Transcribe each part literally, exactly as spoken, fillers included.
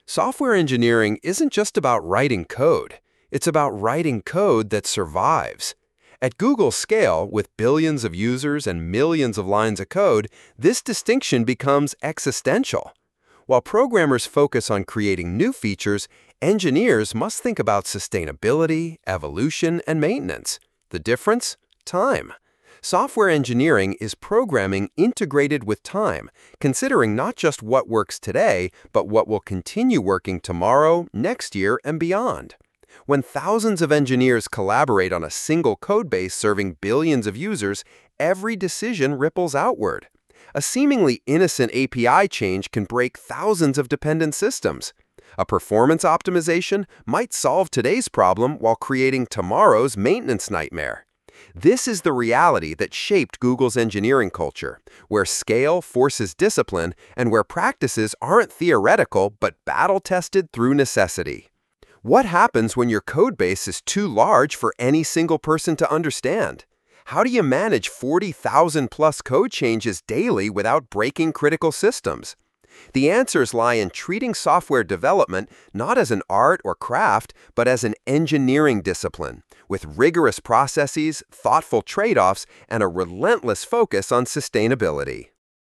Software engineering isn't just about writing code. It's about writing code that survives. At Google's scale, with billions of users and millions of lines of code, this distinction becomes existential. While programmers focus on creating new features, engineers must think about sustainability, evolution, and maintenance. The difference? Time. Software engineering is programming integrated with time, considering not just what works today, but what will continue working tomorrow, next year, and beyond. When thousands of engineers collaborate on a single codebase serving billions of users, every decision ripples outward. A seemingly innocent A P I change can break thousands of dependent systems. A performance optimization might solve today's problem while creating tomorrow's maintenance nightmare. This is the reality that shaped Google's engineering culture, where scale forces discipline and where practices aren't theoretical but battle-tested through necessity. What happens when your codebase is too large for any single person to understand? How do you manage forty thousand plus code changes daily without breaking critical systems? The answers lie in treating software development not as an art or craft, but as an engineering discipline, with rigorous processes, thoughtful trade-offs, and a relentless focus on sustainability.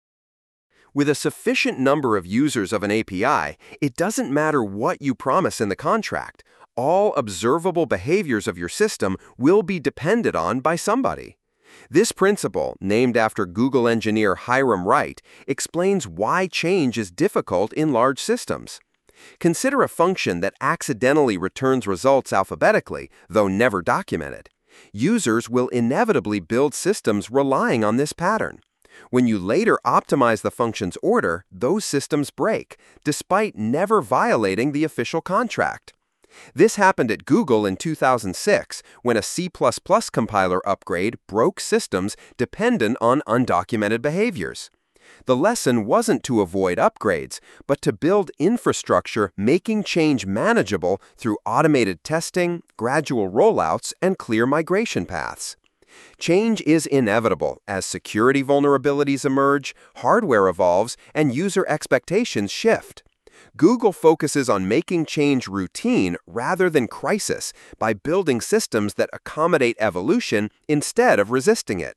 With a sufficient number of users of an A P I, it doesn't matter what you promise in the contract. All observable behaviors of your system will be depended on by somebody. This principle, named after Google engineer Hiram Wright, explains why change is difficult in large systems. Consider a function that accidentally returns results alphabetically, though never documented. Users will inevitably build systems relying on this pattern. When you later optimize the function's order, those systems break, despite never violating the official contract. This happened at Google in two thousand six, when a C plus plus compiler upgrade broke systems dependent on undocumented behaviors. The lesson wasn't to avoid upgrades, but to build infrastructure making change manageable through automated testing, gradual rollouts, and clear migration paths. Change is inevitable as security vulnerabilities emerge, hardware evolves, and user expectations shift. Google focuses on making change routine rather than crisis by building systems that accommodate evolution instead of resisting it.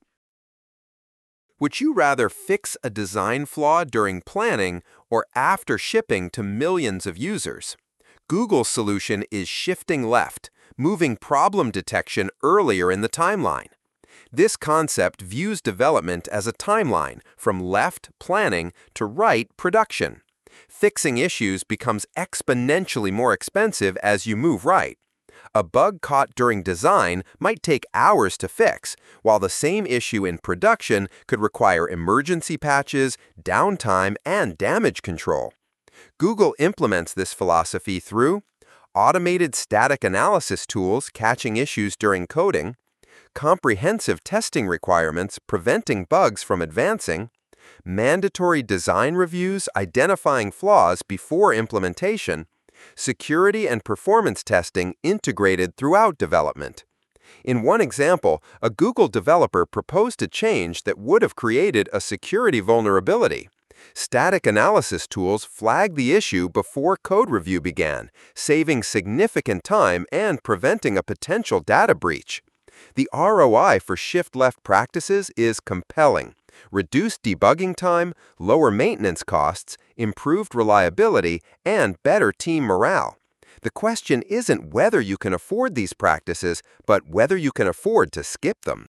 Would you rather fix a design flaw during planning or after shipping to millions of users? Google's solution is shifting left, moving problem detection earlier in the timeline. This concept views development as a timeline from left, planning, to right, production. Fixing issues becomes exponentially more expensive as you move right. A bug caught during design might take hours to fix, while the same issue in production could require emergency patches, downtime, and damage control. Google implements this philosophy through automated static analysis tools catching issues during coding, comprehensive testing requirements preventing bugs from advancing, mandatory design reviews identifying flaws before implementation, security and performance testing integrated throughout development. In one example, a Google developer proposed a change that would have created a security vulnerability. Static analysis tools flagged the issue before code review began, saving significant time and preventing a potential data breach. The R O I for shift-left practices is compelling. Reduced debugging time, lower maintenance costs, improved reliability, and better team morale. The question isn't whether you can afford these practices, but whether you can afford to skip them.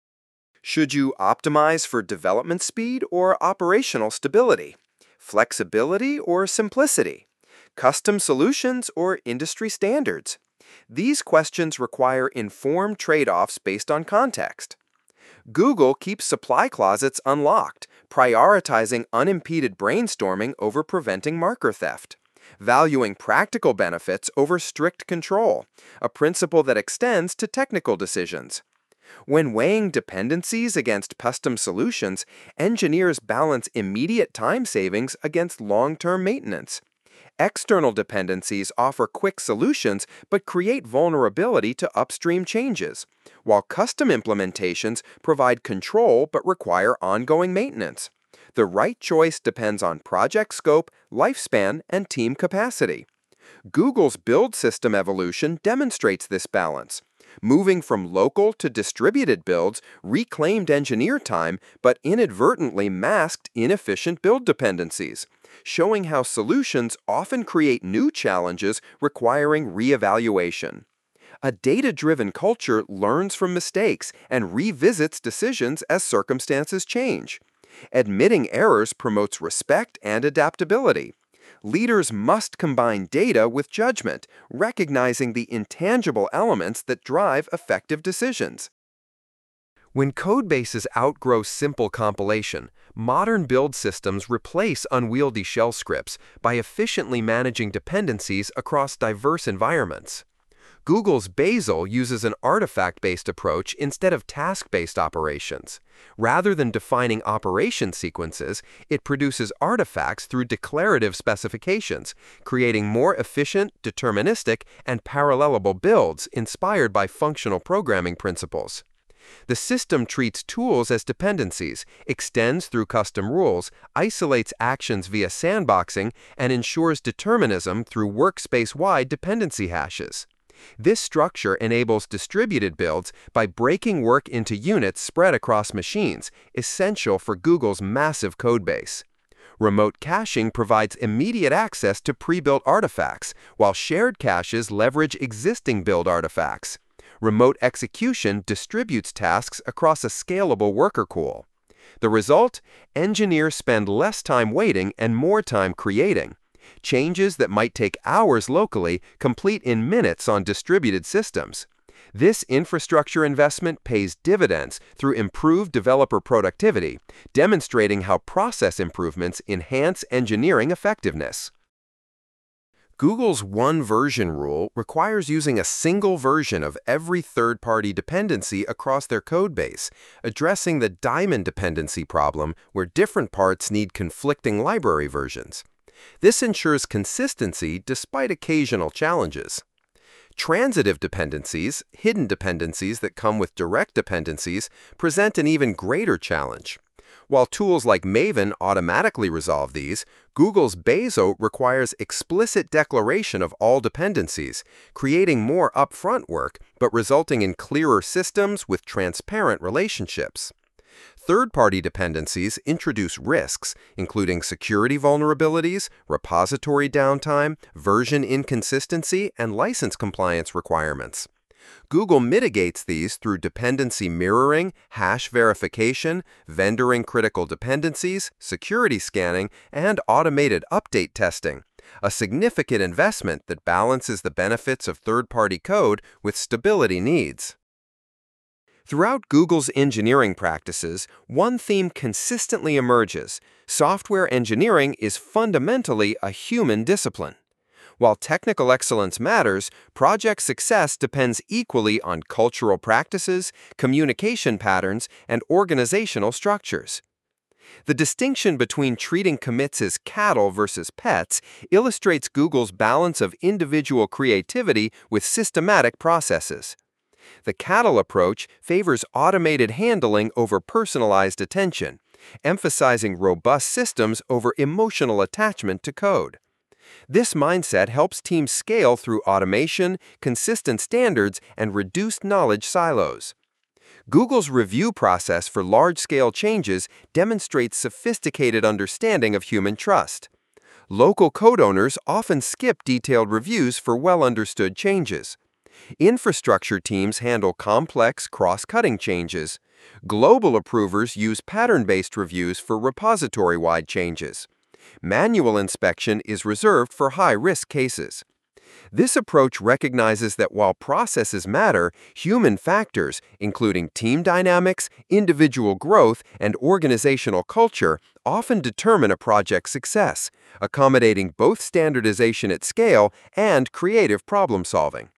Should you optimize for development speed or operational stability? Flexibility or simplicity? Custom solutions or industry standards? These questions require informed trade-offs based on context. Google keeps supply closets unlocked, prioritizing unimpeded brainstorming over preventing marker theft, valuing practical benefits over strict control, a principle that extends to technical decisions. When weighing dependencies against custom solutions, engineers balance immediate time savings against long-term maintenance. External dependencies offer quick solutions but create vulnerability to upstream changes, while custom implementations provide control but require ongoing maintenance. The right choice depends on project scope, lifespan, and team capacity. Google's build system evolution demonstrates this balance. Moving from local to distributed builds reclaimed engineer time but inadvertently masked inefficient build dependencies, showing how solutions often create new challenges requiring reevaluation. A data-driven culture learns from mistakes and revisits decisions as circumstances change. Admitting errors promotes respect and adaptability. Leaders must combine data with judgment, recognizing the intangible elements that drive effective decisions. When codebases outgrow simple compilation, modern build systems replace unwieldy shell scripts by efficiently managing dependencies across diverse environments. Google's Bazel uses an artifact-based approach instead of task-based operations. Rather than defining operation sequences, it produces artifacts through declarative specifications, creating more efficient, deterministic, and parallelable builds inspired by functional programming principles. The system treats tools as dependencies, extends through custom rules, isolates actions via sandboxing, and ensures determinism through workspace-wide dependency hashes. This structure enables distributed builds by breaking work into units spread across machines, essential for Google's massive codebase. Remote caching provides immediate access to pre-built artifacts, while shared caches leverage existing build artifacts. Remote execution distributes tasks across a scalable worker pool. The result? Engineers spend less time waiting and more time creating. Changes that might take hours locally complete in minutes on distributed systems. This infrastructure investment pays dividends through improved developer productivity, demonstrating how process improvements enhance engineering effectiveness. Google's one-version rule requires using a single version of every third-party dependency across their codebase, addressing the diamond dependency problem where different parts need conflicting library versions. This ensures consistency despite occasional challenges. Transitive dependencies, hidden dependencies that come with direct dependencies, present an even greater challenge. While tools like Maven automatically resolve these, Google's Bazel requires explicit declaration of all dependencies, creating more upfront work but resulting in clearer systems with transparent relationships. Third-party dependencies introduce risks, including security vulnerabilities, repository downtime, version inconsistency, and license compliance requirements. Google mitigates these through dependency mirroring, hash verification, vendoring critical dependencies, security scanning, and automated update testing, a significant investment that balances the benefits of third-party code with stability needs. Throughout Google's engineering practices, one theme consistently emerges: software engineering is fundamentally a human discipline. While technical excellence matters, project success depends equally on cultural practices, communication patterns, and organizational structures. The distinction between treating commits as cattle versus pets illustrates Google's balance of individual creativity with systematic processes. The cattle approach favors automated handling over personalized attention, emphasizing robust systems over emotional attachment to code. This mindset helps teams scale through automation, consistent standards, and reduced knowledge silos. Google's review process for large-scale changes demonstrates sophisticated understanding of human trust. Local code owners often skip detailed reviews for well-understood changes. Infrastructure teams handle complex, cross-cutting changes. Global approvers use pattern-based reviews for repository-wide changes. Manual inspection is reserved for high-risk cases. This approach recognizes that while processes matter, human factors, including team dynamics, individual growth, and organizational culture, often determine a project's success, accommodating both standardization at scale and creative problem-solving.